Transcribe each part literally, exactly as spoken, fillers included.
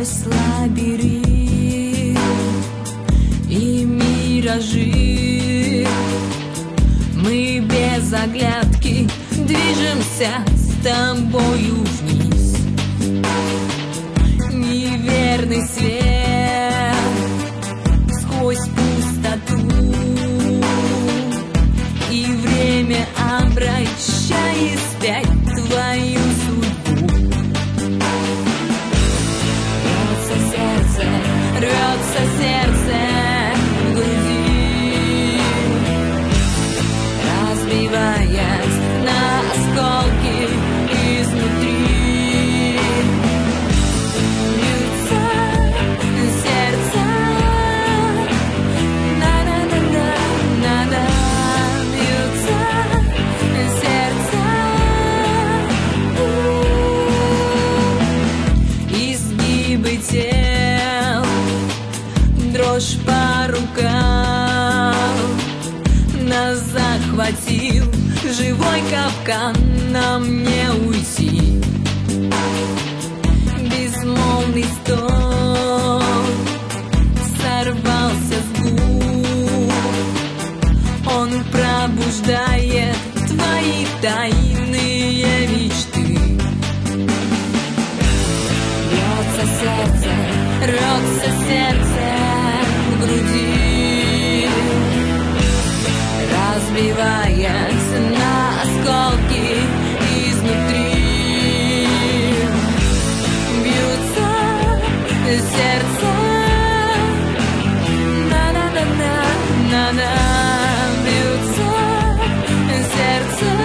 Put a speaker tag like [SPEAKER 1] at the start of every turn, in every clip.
[SPEAKER 1] Сквозь лабиринт и миражи мы без оглядки движемся с тобою вниз. Неверный свет сквозь пустоту, и время обращает вспять твою судьбу. Рвется сердце, рвется сердце в груди, разбиваясь на осколки изнутри. Бьются сердца, на-на-на-на, на-на, бьются сердца. Изгибы тел, дрожь по рукам, нас захватил живой капкан, нам не уйти. Безмолвный стон сорвался с губ, он пробуждает твои тайные мечты. Рвется сердце, рвется сердце в груди, разбиваясь на осколки изнутри. Бьются сердца, на-на-на-на, на-на, бьются сердца.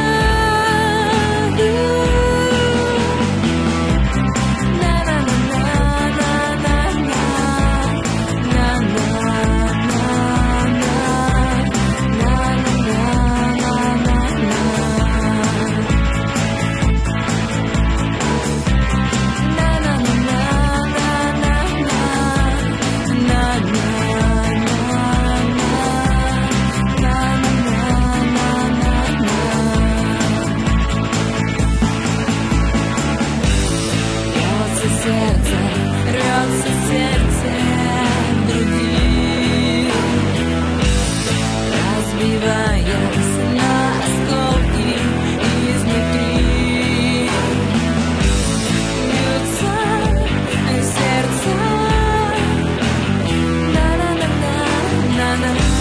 [SPEAKER 1] Сердце, рвется сердце в груди, разбиваясь на осколки изнутри. Бьются сердца, на-на-на-на, на-на.